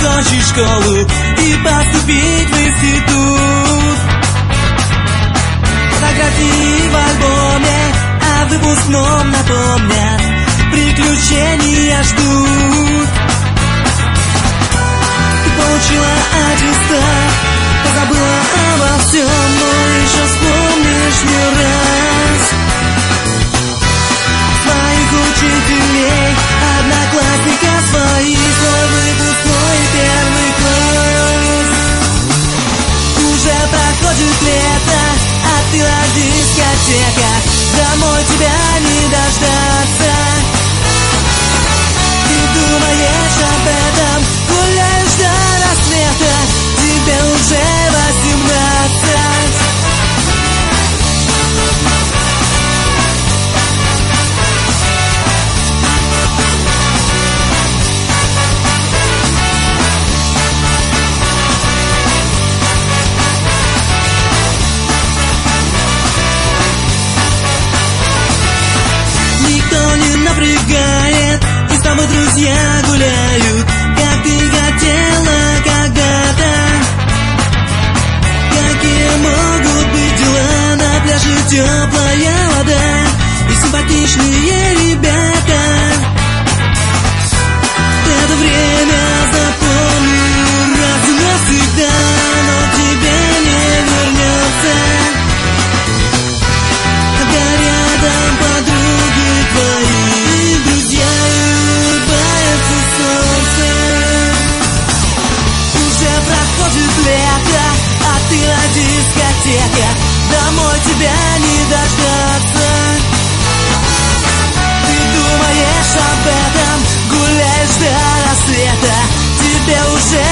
закончить школу и поступить в институт. Фотографии в альбоме о выпускном напомнят, приключения ждут. Ты получила аттестат, позабыла обо всем, но еще вспомнишь не раз своих учителей, одноклассника своих, свой выпускной первый класс. Уже проходит лето, а ты на дискотеках, домой тебя не дождаться. Ты думаешь об этом, гуляешь до рассвета, тебе уже 18. Никто не напрягает, и с тобой друзья гуляют, как ты хотела когда-то. Какие могут быть дела, на пляже теплая вода и симпатичные ребята. Это время запомни раз и навсегда, но тебе не вернется. Когда рядом подруги твои, друзья, улыбается солнце. Уже проходит лето, а ты на дискотеке, домой тебя не дождаться. Ты думаешь об этом, гуляешь до рассвета, тебе уже